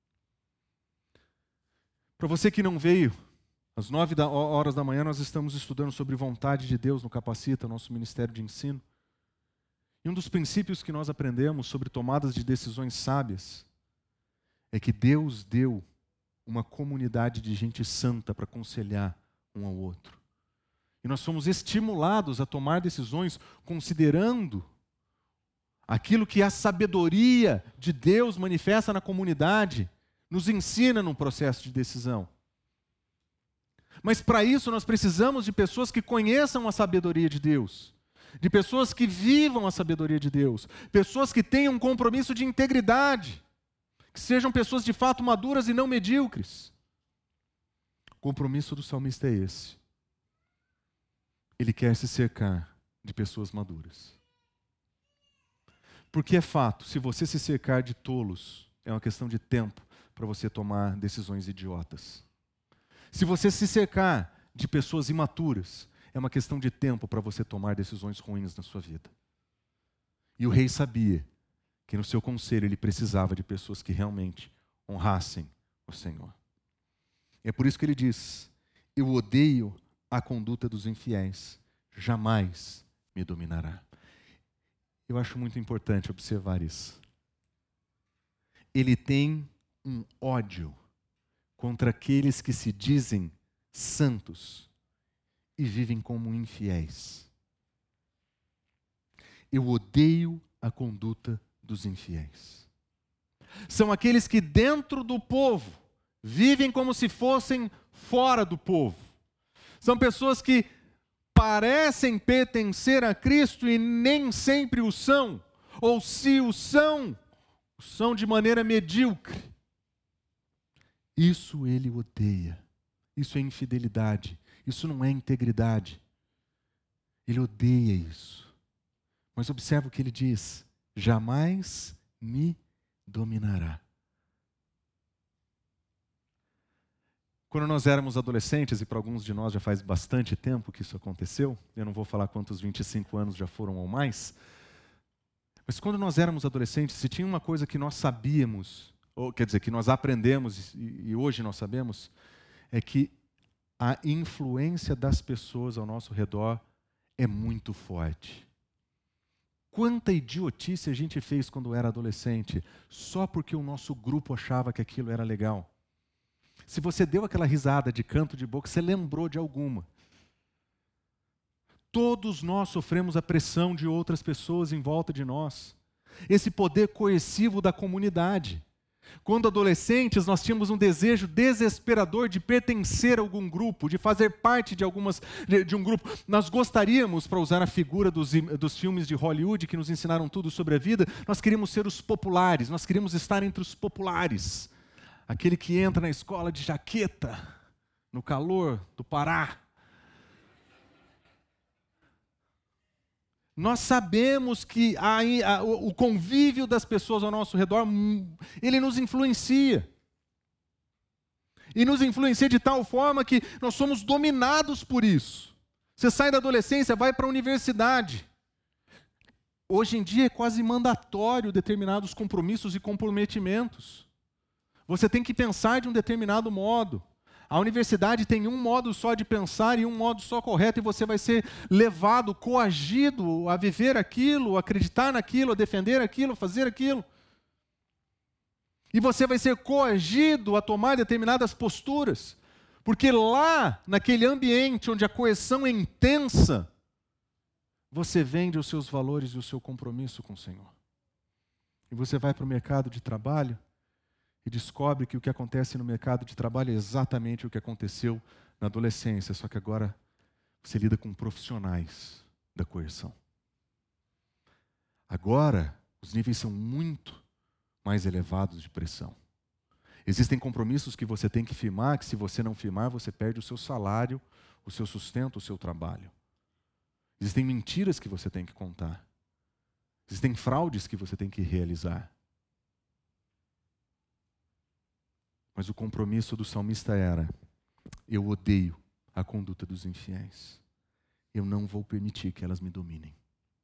Para você que não veio, às nove horas da manhã nós estamos estudando sobre vontade de Deus no Capacita, nosso ministério de ensino. E um dos princípios que nós aprendemos sobre tomadas de decisões sábias é que Deus deu uma comunidade de gente santa para aconselhar um ao outro. E nós somos estimulados a tomar decisões considerando aquilo que a sabedoria de Deus manifesta na comunidade, nos ensina num processo de decisão. Mas para isso nós precisamos de pessoas que conheçam a sabedoria de Deus, de pessoas que vivam a sabedoria de Deus, pessoas que tenham um compromisso de integridade, que sejam pessoas de fato maduras e não medíocres. O compromisso do salmista é esse. Ele quer se cercar de pessoas maduras. Porque é fato, se você se cercar de tolos, é uma questão de tempo para você tomar decisões idiotas. Se você se cercar de pessoas imaturas, é uma questão de tempo para você tomar decisões ruins na sua vida. E o rei sabia que no seu conselho ele precisava de pessoas que realmente honrassem o Senhor. É por isso que ele diz: eu odeio a conduta dos infiéis, jamais me dominará. Eu acho muito importante observar isso. Ele tem um ódio contra aqueles que se dizem santos e vivem como infiéis. Eu odeio a conduta dos infiéis. São aqueles que dentro do povo vivem como se fossem fora do povo. São pessoas que parecem pertencer a Cristo e nem sempre o são, ou se o são, o são de maneira medíocre. Isso ele odeia. Isso é infidelidade. Isso não é integridade. Ele odeia isso. Mas observa o que ele diz: jamais me dominará. Quando nós éramos adolescentes, e para alguns de nós já faz bastante tempo que isso aconteceu, eu não vou falar quantos vinte e cinco anos já foram ou mais, mas quando nós éramos adolescentes, se tinha uma coisa que nós sabíamos, ou quer dizer, que nós aprendemos e, e hoje nós sabemos, é que a influência das pessoas ao nosso redor é muito forte. Quanta idiotice a gente fez quando era adolescente, só porque o nosso grupo achava que aquilo era legal. Se você deu aquela risada de canto de boca, você lembrou de alguma. Todos nós sofremos a pressão de outras pessoas em volta de nós. Esse poder coercivo da comunidade. Quando adolescentes, nós tínhamos um desejo desesperador de pertencer a algum grupo, de fazer parte de, algumas, de, de um grupo. Nós gostaríamos, para usar a figura dos, dos filmes de Hollywood, que nos ensinaram tudo sobre a vida, nós queríamos ser os populares, nós queríamos estar entre os populares. Aquele que entra na escola de jaqueta, no calor do Pará. Nós sabemos que a, a, o convívio das pessoas ao nosso redor, ele nos influencia. E nos influencia de tal forma que nós somos dominados por isso. Você sai da adolescência, vai para a universidade. Hoje em dia é quase mandatório determinados compromissos e comprometimentos. Você tem que pensar de um determinado modo. A universidade tem um modo só de pensar e um modo só correto, e você vai ser levado, coagido a viver aquilo, a acreditar naquilo, a defender aquilo, a fazer aquilo. E você vai ser coagido a tomar determinadas posturas, porque lá, naquele ambiente onde a coerção é intensa, você vende os seus valores e o seu compromisso com o Senhor. E você vai para o mercado de trabalho e descobre que o que acontece no mercado de trabalho é exatamente o que aconteceu na adolescência, só que agora você lida com profissionais da coerção. Agora, os níveis são muito mais elevados de pressão. Existem compromissos que você tem que firmar, que se você não firmar, você perde o seu salário, o seu sustento, o seu trabalho. Existem mentiras que você tem que contar. Existem fraudes que você tem que realizar. Mas o compromisso do salmista era: eu odeio a conduta dos infiéis. Eu não vou permitir que elas me dominem.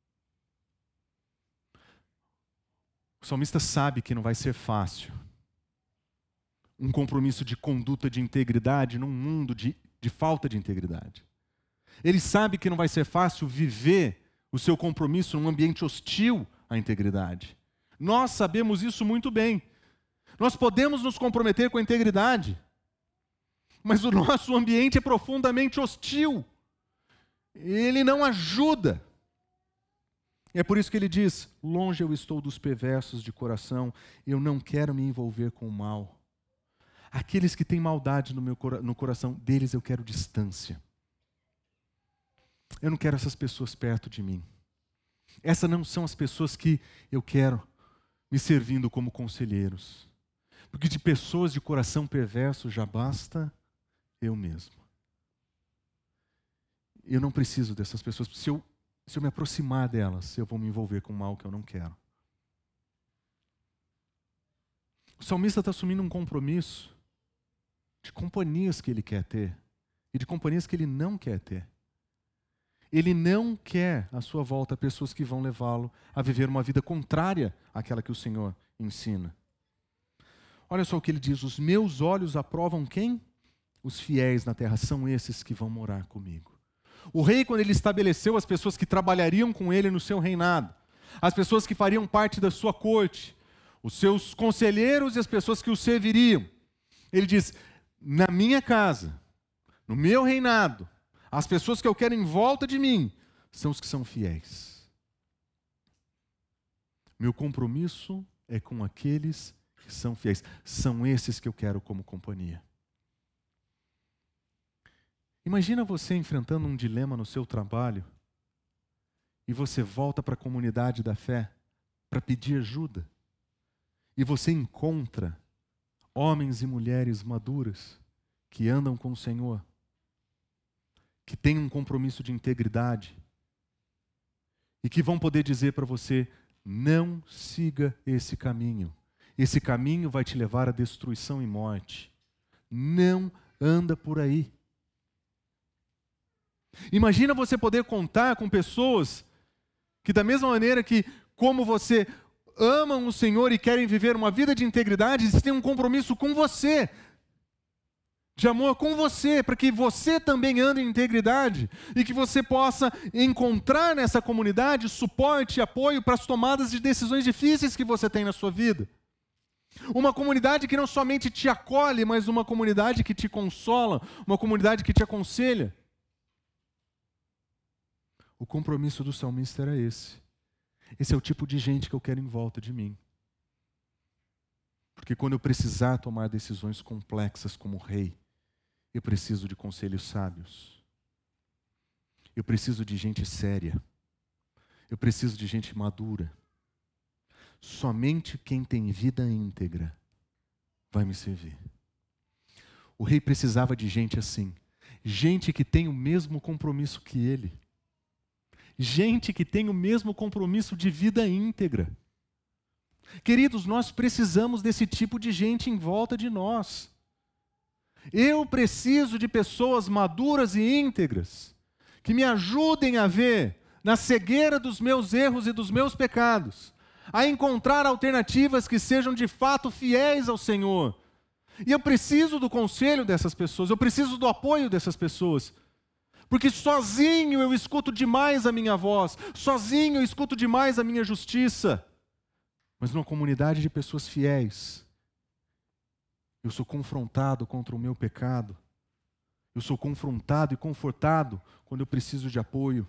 O salmista sabe que não vai ser fácil um compromisso de conduta de integridade num mundo de, de falta de integridade. Ele sabe que não vai ser fácil viver o seu compromisso num ambiente hostil à integridade. Nós sabemos isso muito bem. Nós podemos nos comprometer com a integridade, mas o nosso ambiente é profundamente hostil. Ele não ajuda. É por isso que ele diz: longe eu estou dos perversos de coração, eu não quero me envolver com o mal. Aqueles que têm maldade no meu no coração, deles eu quero distância. Eu não quero essas pessoas perto de mim. Essas não são as pessoas que eu quero me servindo como conselheiros. Porque de pessoas de coração perverso já basta eu mesmo. Eu não preciso dessas pessoas. Se eu, se eu me aproximar delas, eu vou me envolver com mal que eu não quero. O salmista está assumindo um compromisso de companhias que ele quer ter e de companhias que ele não quer ter. Ele não quer à sua volta pessoas que vão levá-lo a viver uma vida contrária àquela que o Senhor ensina. Olha só o que ele diz: os meus olhos aprovam quem? Os fiéis na terra, são esses que vão morar comigo. O rei, quando ele estabeleceu as pessoas que trabalhariam com ele no seu reinado, as pessoas que fariam parte da sua corte, os seus conselheiros e as pessoas que o serviriam, ele diz: na minha casa, no meu reinado, as pessoas que eu quero em volta de mim são os que são fiéis. Meu compromisso é com aqueles que são fiéis. São esses que eu quero como companhia. Imagina você enfrentando um dilema no seu trabalho e você volta para a comunidade da fé para pedir ajuda. E você encontra homens e mulheres maduras que andam com o Senhor, que têm um compromisso de integridade e que vão poder dizer para você: não siga esse caminho. Esse caminho vai te levar à destruição e morte. Não anda por aí. Imagina você poder contar com pessoas que, da mesma maneira que, como você, amam o Senhor e querem viver uma vida de integridade, eles têm um compromisso com você, de amor com você, para que você também ande em integridade e que você possa encontrar nessa comunidade suporte e apoio para as tomadas de decisões difíceis que você tem na sua vida. Uma comunidade que não somente te acolhe, mas uma comunidade que te consola, uma comunidade que te aconselha. O compromisso do salmista era esse. Esse é o tipo de gente que eu quero em volta de mim. Porque quando eu precisar tomar decisões complexas como rei, eu preciso de conselhos sábios. Eu preciso de gente séria. Eu preciso de gente madura. Somente quem tem vida íntegra vai me servir. O rei precisava de gente assim. Gente que tem o mesmo compromisso que ele. gente que tem o mesmo compromisso de vida íntegra. Queridos, nós precisamos desse tipo de gente em volta de nós. Eu preciso de pessoas maduras e íntegras, que me ajudem a ver na cegueira dos meus erros e dos meus pecados, a encontrar alternativas que sejam de fato fiéis ao Senhor. E eu preciso do conselho dessas pessoas, eu preciso do apoio dessas pessoas. Porque sozinho eu escuto demais a minha voz, sozinho eu escuto demais a minha justiça. Mas numa comunidade de pessoas fiéis, eu sou confrontado contra o meu pecado, eu sou confrontado e confortado quando eu preciso de apoio.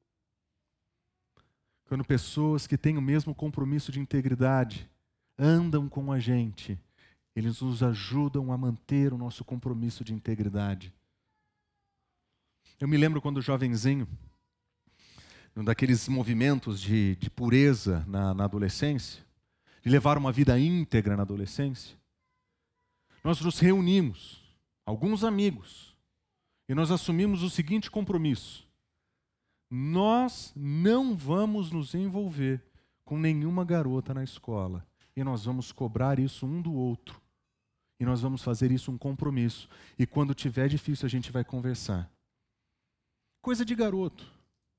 Quando pessoas que têm o mesmo compromisso de integridade andam com a gente, eles nos ajudam a manter o nosso compromisso de integridade. Eu me lembro quando jovenzinho, num daqueles movimentos de, de pureza na, na adolescência, de levar uma vida íntegra na adolescência, nós nos reunimos, alguns amigos, e nós assumimos o seguinte compromisso: nós não vamos nos envolver com nenhuma garota na escola, e nós vamos cobrar isso um do outro, e nós vamos fazer isso um compromisso, e quando tiver difícil a gente vai conversar. Coisa de garoto.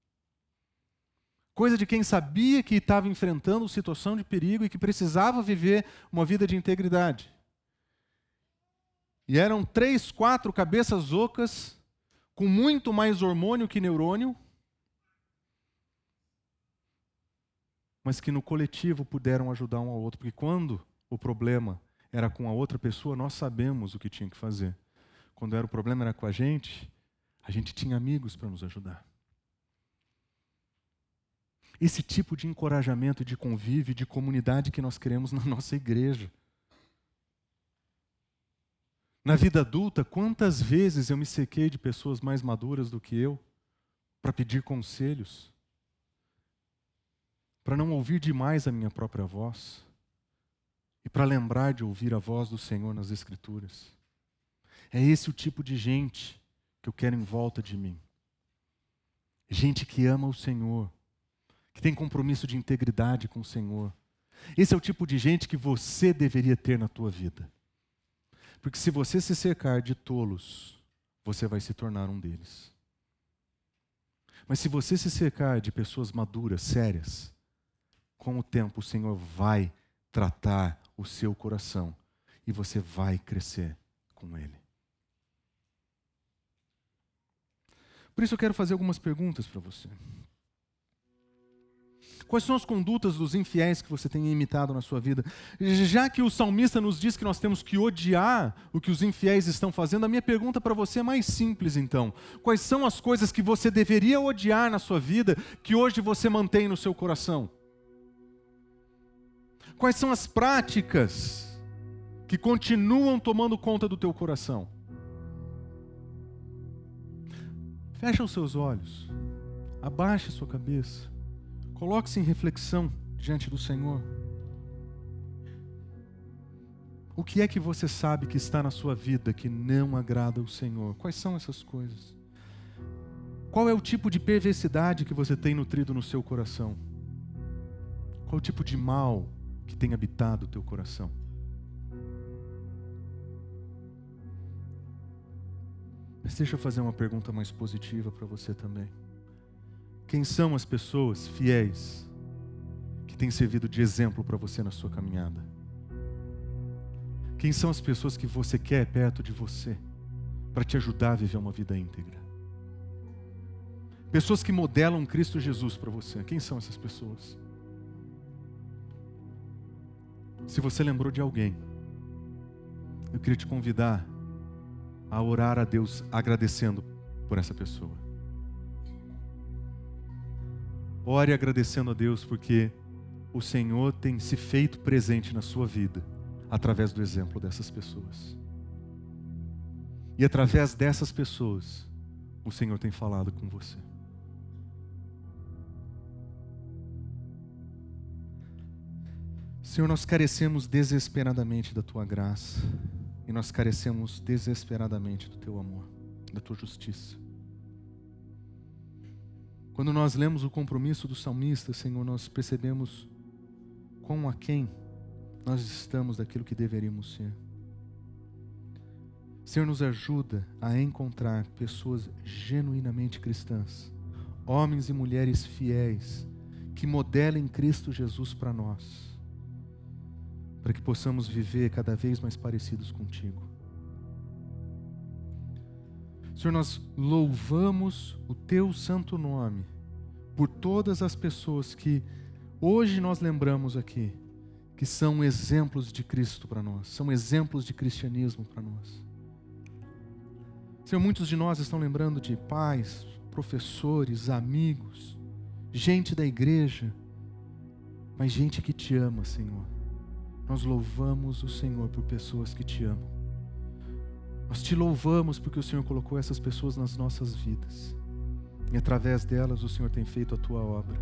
Coisa de quem sabia que estava enfrentando situação de perigo e que precisava viver uma vida de integridade. E eram três, quatro cabeças ocas, com muito mais hormônio que neurônio, mas que no coletivo puderam ajudar um ao outro. Porque quando o problema era com a outra pessoa, nós sabemos o que tinha que fazer. Quando era o problema era com a gente, a gente tinha amigos para nos ajudar. Esse tipo de encorajamento, de convívio, de comunidade que nós queremos na nossa igreja. Na vida adulta, quantas vezes eu me cerquei de pessoas mais maduras do que eu para pedir conselhos, para não ouvir demais a minha própria voz e para lembrar de ouvir a voz do Senhor nas Escrituras. É esse o tipo de gente que eu quero em volta de mim. Gente que ama o Senhor, que tem compromisso de integridade com o Senhor. Esse é o tipo de gente que você deveria ter na tua vida. Porque se você se cercar de tolos, você vai se tornar um deles. Mas se você se cercar de pessoas maduras, sérias, com o tempo o Senhor vai tratar o seu coração e você vai crescer com Ele. Por isso eu quero fazer algumas perguntas para você. Quais são as condutas dos infiéis que você tem imitado na sua vida? Já que o salmista nos diz que nós temos que odiar o que os infiéis estão fazendo, a minha pergunta para você é mais simples então. Quais são as coisas que você deveria odiar na sua vida, que hoje você mantém no seu coração? Quais são as práticas que continuam tomando conta do teu coração? Fecha os seus olhos, abaixe a sua cabeça, coloque-se em reflexão diante do Senhor. O que é que você sabe que está na sua vida que não agrada ao Senhor? Quais são essas coisas? Qual é o tipo de perversidade que você tem nutrido no seu coração? Qual o tipo de mal que tem habitado o teu coração? Mas deixa eu fazer uma pergunta mais positiva para você também. Quem são as pessoas fiéis que têm servido de exemplo para você na sua caminhada? Quem são as pessoas que você quer perto de você para te ajudar a viver uma vida íntegra? Pessoas que modelam Cristo Jesus para você. Quem são essas pessoas? Se você lembrou de alguém, eu queria te convidar a orar a Deus agradecendo por essa pessoa. Ore agradecendo a Deus porque o Senhor tem se feito presente na sua vida através do exemplo dessas pessoas. E através dessas pessoas, o Senhor tem falado com você. Senhor, nós carecemos desesperadamente da Tua graça. E nós carecemos desesperadamente do Teu amor, da Tua justiça. Quando nós lemos o compromisso do salmista, Senhor, nós percebemos quão aquém nós estamos daquilo que deveríamos ser. Senhor, nos ajuda a encontrar pessoas genuinamente cristãs, homens e mulheres fiéis, que modelem Cristo Jesus para nós, para que possamos viver cada vez mais parecidos contigo. Senhor, nós louvamos o teu santo nome por todas as pessoas que hoje nós lembramos aqui, que são exemplos de Cristo para nós, são exemplos de cristianismo para nós. Senhor, muitos de nós estão lembrando de pais, professores, amigos, gente da igreja, mas gente que te ama, Senhor. Nós louvamos o Senhor por pessoas que te amam. Nós te louvamos porque o Senhor colocou essas pessoas nas nossas vidas. E através delas o Senhor tem feito a tua obra.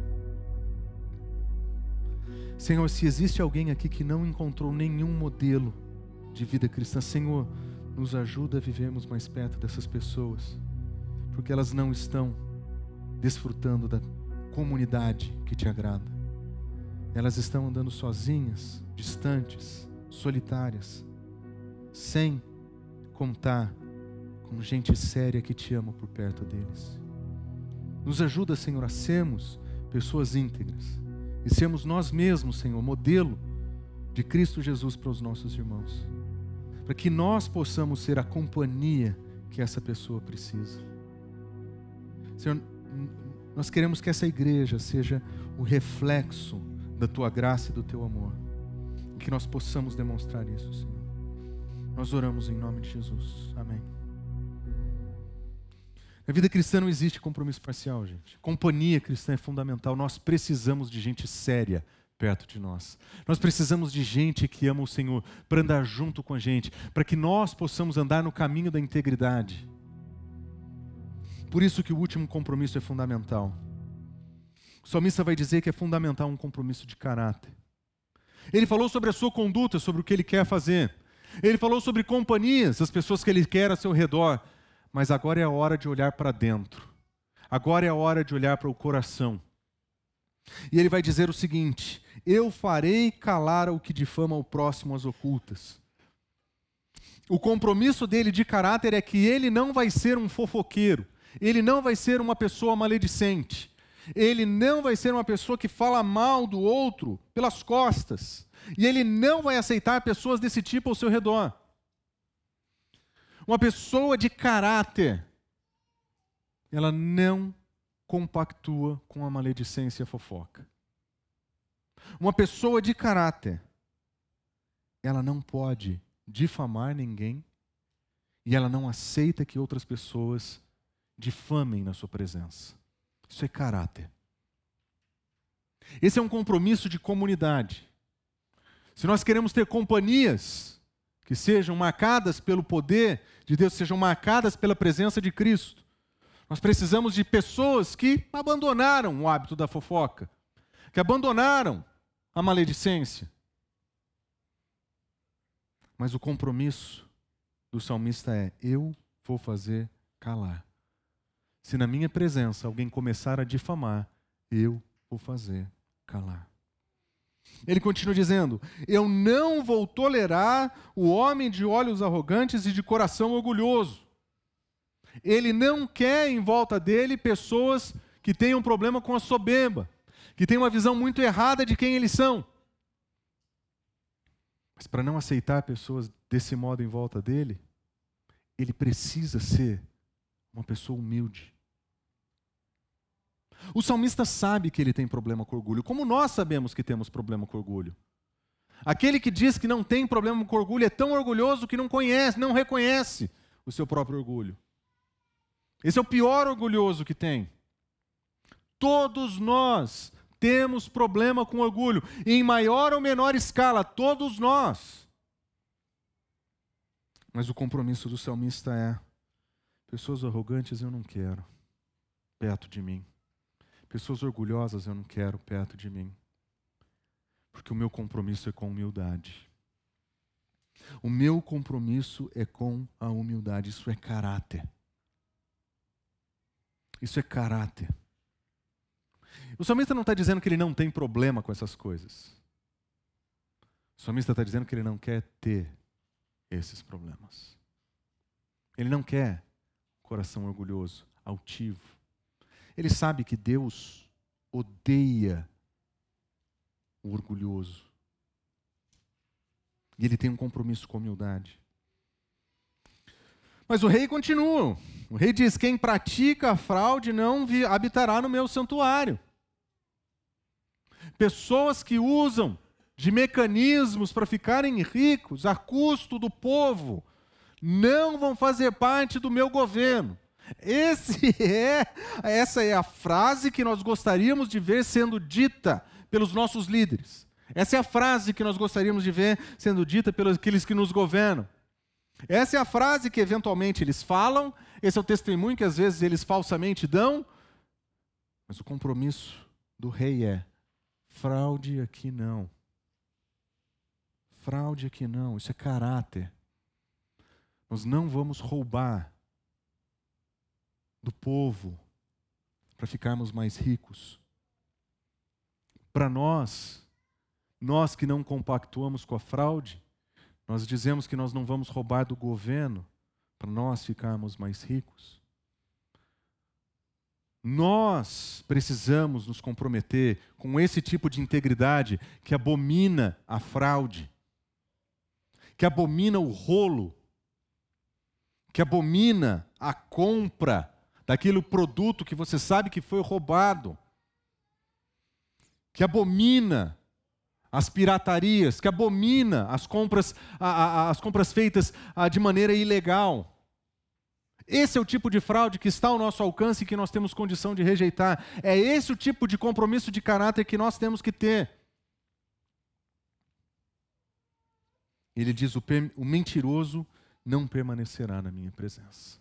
Senhor, se existe alguém aqui que não encontrou nenhum modelo de vida cristã, Senhor, nos ajuda a vivermos mais perto dessas pessoas, porque elas não estão desfrutando da comunidade que te agrada. Elas estão andando sozinhas, distantes, solitárias, sem contar com gente séria que te ama por perto deles. Nos ajuda, Senhor, a sermos pessoas íntegras e sermos nós mesmos, Senhor, modelo de Cristo Jesus para os nossos irmãos, para que nós possamos ser a companhia que essa pessoa precisa. Senhor, nós queremos que essa igreja seja o reflexo da tua graça e do teu amor, e que nós possamos demonstrar isso, Senhor. Nós oramos em nome de Jesus. Amém. Na vida cristã não existe compromisso parcial, gente. Companhia cristã é fundamental. Nós precisamos de gente séria perto de nós. Nós precisamos de gente que ama o Senhor para andar junto com a gente, para que nós possamos andar no caminho da integridade. Por isso que o último compromisso é fundamental. O salmista vai dizer que é fundamental um compromisso de caráter. Ele falou sobre a sua conduta, sobre o que ele quer fazer. Ele falou sobre companhias, as pessoas que ele quer a seu redor. Mas agora é a hora de olhar para dentro. Agora é a hora de olhar para o coração. E ele vai dizer o seguinte: eu farei calar o que difama o próximo às ocultas. O compromisso dele de caráter é que ele não vai ser um fofoqueiro. Ele não vai ser uma pessoa maledicente. Ele não vai ser uma pessoa que fala mal do outro pelas costas. E ele não vai aceitar pessoas desse tipo ao seu redor. Uma pessoa de caráter, ela não compactua com a maledicência e a fofoca. Uma pessoa de caráter, ela não pode difamar ninguém e ela não aceita que outras pessoas difamem na sua presença. Isso é caráter. Esse é um compromisso de comunidade. Se nós queremos ter companhias que sejam marcadas pelo poder de Deus, sejam marcadas pela presença de Cristo, nós precisamos de pessoas que abandonaram o hábito da fofoca, que abandonaram a maledicência. Mas o compromisso do salmista é: eu vou fazer calar. Se na minha presença alguém começar a difamar, eu vou fazer calar. Ele continua dizendo: eu não vou tolerar o homem de olhos arrogantes e de coração orgulhoso. Ele não quer em volta dele pessoas que tenham problema com a soberba, que tenham uma visão muito errada de quem eles são. Mas para não aceitar pessoas desse modo em volta dele, ele precisa ser uma pessoa humilde. O salmista sabe que ele tem problema com orgulho, como nós sabemos que temos problema com orgulho. Aquele que diz que não tem problema com orgulho é tão orgulhoso que não conhece, não reconhece o seu próprio orgulho. Esse é o pior orgulhoso que tem. Todos nós temos problema com orgulho, em maior ou menor escala, todos nós. Mas o compromisso do salmista é: pessoas arrogantes eu não quero perto de mim. Pessoas orgulhosas eu não quero perto de mim. Porque o meu compromisso é com humildade. O meu compromisso é com a humildade. Isso é caráter. Isso é caráter. O salmista não está dizendo que ele não tem problema com essas coisas. O salmista está dizendo que ele não quer ter esses problemas. Ele não quer coração orgulhoso, altivo. Ele sabe que Deus odeia o orgulhoso. E ele tem um compromisso com a humildade. Mas o rei continua. O rei diz: quem pratica a fraude não habitará no meu santuário. Pessoas que usam de mecanismos para ficarem ricos a custo do povo não vão fazer parte do meu governo. Esse é, essa é a frase que nós gostaríamos de ver sendo dita pelos nossos líderes. Essa é a frase que nós gostaríamos de ver sendo dita pelos aqueles que nos governam. Essa é a frase que eventualmente eles falam, esse é o testemunho que às vezes eles falsamente dão, mas o compromisso do rei é: fraude aqui não. Fraude aqui não, isso é caráter. Nós não vamos roubar do povo para ficarmos mais ricos. Para nós, nós que não compactuamos com a fraude, nós dizemos que nós não vamos roubar do governo para nós ficarmos mais ricos. Nós precisamos nos comprometer com esse tipo de integridade que abomina a fraude, que abomina o rolo, que abomina a compra daquele produto que você sabe que foi roubado, que abomina as piratarias, que abomina as compras, a, a, as compras feitas a, de maneira ilegal. Esse é o tipo de fraude que está ao nosso alcance e que nós temos condição de rejeitar. É esse o tipo de compromisso de caráter que nós temos que ter. Ele diz: o, per, o mentiroso não permanecerá na minha presença.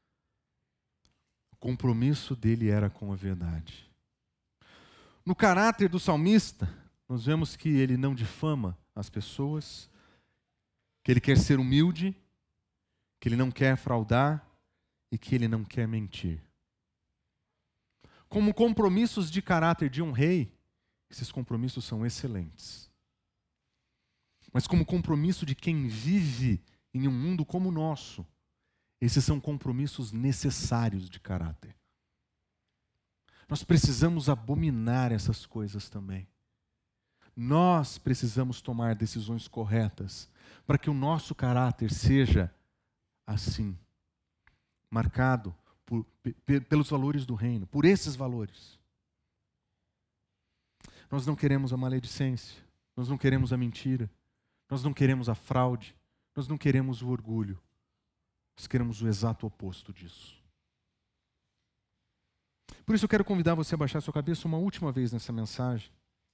O compromisso dele era com a verdade. No caráter do salmista, nós vemos que ele não difama as pessoas, que ele quer ser humilde, que ele não quer fraudar e que ele não quer mentir. Como compromissos de caráter de um rei, esses compromissos são excelentes. Mas como compromisso de quem vive em um mundo como o nosso, esses são compromissos necessários de caráter. Nós precisamos abominar essas coisas também. Nós precisamos tomar decisões corretas para que o nosso caráter seja assim, marcado por, pelos valores do reino, por esses valores. Nós não queremos a maledicência, nós não queremos a mentira, nós não queremos a fraude, nós não queremos o orgulho, nós queremos o exato oposto disso. Por isso eu quero convidar você a baixar sua cabeça uma última vez nessa mensagem.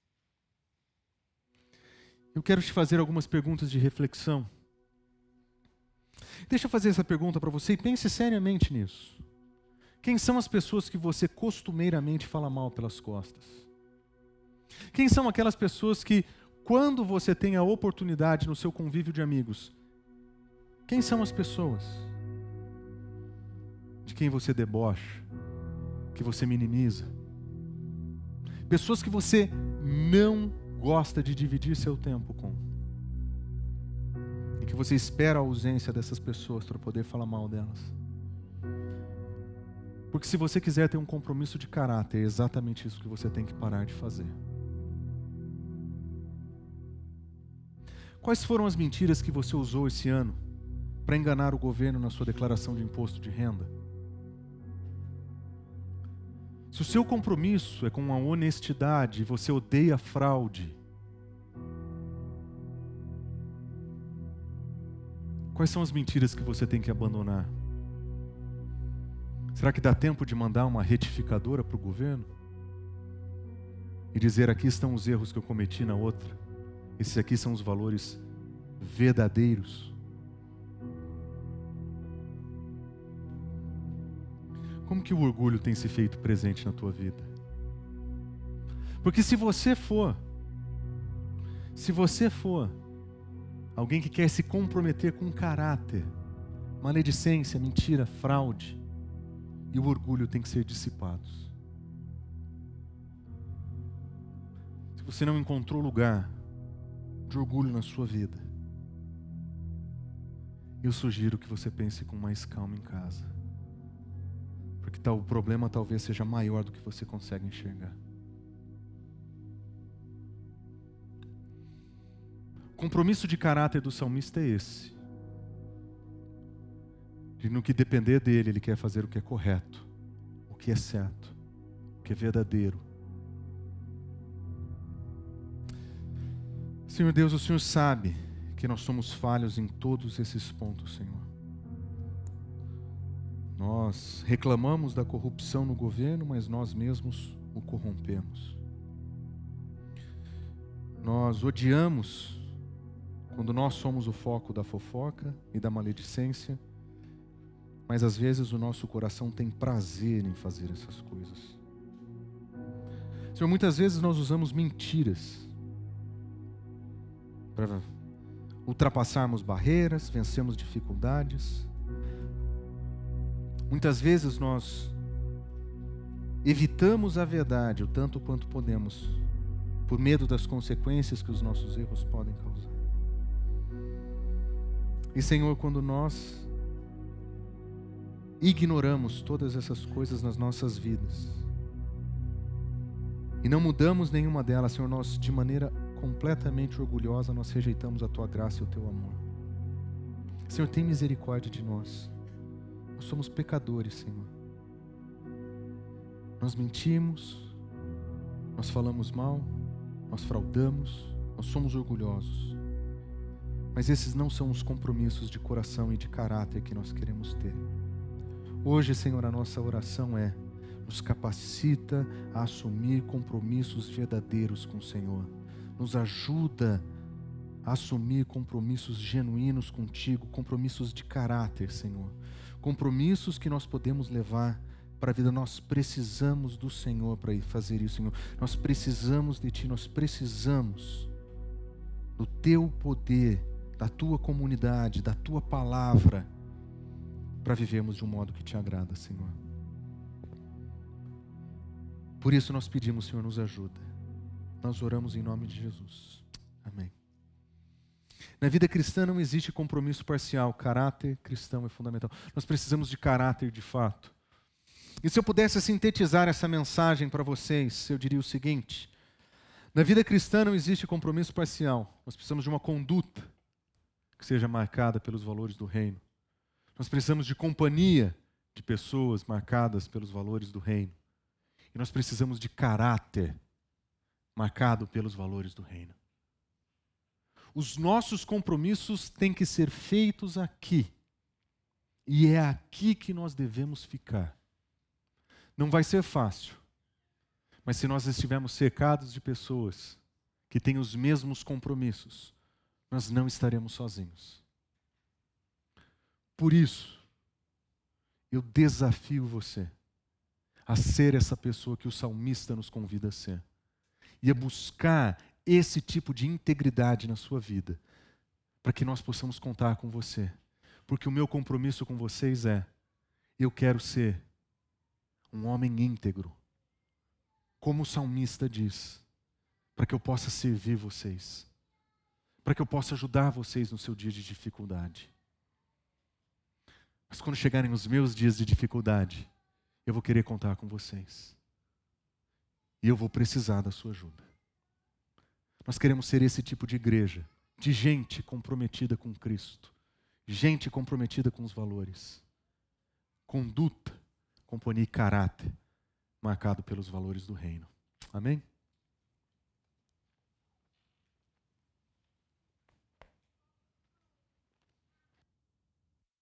Eu quero te fazer algumas perguntas de reflexão. Deixa eu fazer essa pergunta para você e pense seriamente nisso. Quem são as pessoas que você costumeiramente fala mal pelas costas? Quem são aquelas pessoas que, quando você tem a oportunidade no seu convívio de amigos, quem são as pessoas de quem você debocha, que você minimiza? Pessoas que você não gosta de dividir seu tempo com. E que você espera a ausência dessas pessoas para poder falar mal delas. Porque se você quiser ter um compromisso de caráter, é exatamente isso que você tem que parar de fazer. Quais foram as mentiras que você usou esse ano para enganar o governo na sua declaração de imposto de renda? Se o seu compromisso é com a honestidade e você odeia a fraude, quais são as mentiras que você tem que abandonar? Será que dá tempo de mandar uma retificadora para o governo? E dizer: aqui estão os erros que eu cometi na outra. Esses aqui são os valores verdadeiros. Como que o orgulho tem se feito presente na tua vida? Porque se você for, se você for alguém que quer se comprometer com caráter, maledicência, mentira, fraude, e o orgulho tem que ser dissipados. você não encontrou lugar de orgulho na sua vida, eu sugiro que você pense com mais calma em casa, porque tal, o problema talvez seja maior do que você consegue enxergar. O compromisso de caráter do salmista é esse: de no que depender dele, ele quer fazer o que é correto, o que é certo, o que é verdadeiro. Senhor Deus, o Senhor sabe que nós somos falhos em todos esses pontos, Senhor. Nós reclamamos da corrupção no governo, mas nós mesmos o corrompemos. Nós odiamos quando nós somos o foco da fofoca e da maledicência, mas às vezes o nosso coração tem prazer em fazer essas coisas. Senhor, muitas vezes nós usamos mentiras para ultrapassarmos barreiras, vencermos dificuldades. Muitas vezes nós evitamos a verdade o tanto quanto podemos, por medo das consequências que os nossos erros podem causar. E Senhor, quando nós ignoramos todas essas coisas nas nossas vidas e não mudamos nenhuma delas, Senhor, nós de maneira completamente orgulhosa, nós rejeitamos a Tua graça e o Teu amor. Senhor, tem misericórdia de nós. Nós somos pecadores, Senhor. Nós mentimos, nós falamos mal, nós fraudamos, nós somos orgulhosos. Mas esses não são os compromissos de coração e de caráter que nós queremos ter. Hoje, Senhor, a nossa oração é: nos capacita a assumir compromissos verdadeiros com o Senhor. Nos ajuda a assumir compromissos genuínos contigo, compromissos de caráter, Senhor. Compromissos que nós podemos levar para a vida. Nós precisamos do Senhor para ir fazer isso, Senhor. Nós precisamos de Ti, nós precisamos do Teu poder, da Tua comunidade, da Tua palavra, para vivermos de um modo que Te agrada, Senhor. Por isso nós pedimos, Senhor, nos ajuda. Nós oramos em nome de Jesus. Amém. Na vida cristã não existe compromisso parcial. Caráter cristão é fundamental. Nós precisamos de caráter de fato. E se eu pudesse sintetizar essa mensagem para vocês, eu diria o seguinte: na vida cristã não existe compromisso parcial. Nós precisamos de uma conduta que seja marcada pelos valores do reino. Nós precisamos de companhia de pessoas marcadas pelos valores do reino. E nós precisamos de caráter marcado pelos valores do reino. Os nossos compromissos têm que ser feitos aqui. E é aqui que nós devemos ficar. Não vai ser fácil. Mas se nós estivermos cercados de pessoas que têm os mesmos compromissos, nós não estaremos sozinhos. Por isso, eu desafio você a ser essa pessoa que o salmista nos convida a ser. E a buscar esse tipo de integridade na sua vida, para que nós possamos contar com você. Porque o meu compromisso com vocês é: eu quero ser um homem íntegro, como o salmista diz, para que eu possa servir vocês, para que eu possa ajudar vocês no seu dia de dificuldade. Mas quando chegarem os meus dias de dificuldade, eu vou querer contar com vocês. E eu vou precisar da sua ajuda. Nós queremos ser esse tipo de igreja, de gente comprometida com Cristo, gente comprometida com os valores, conduta, companhia e caráter marcado pelos valores do reino. Amém?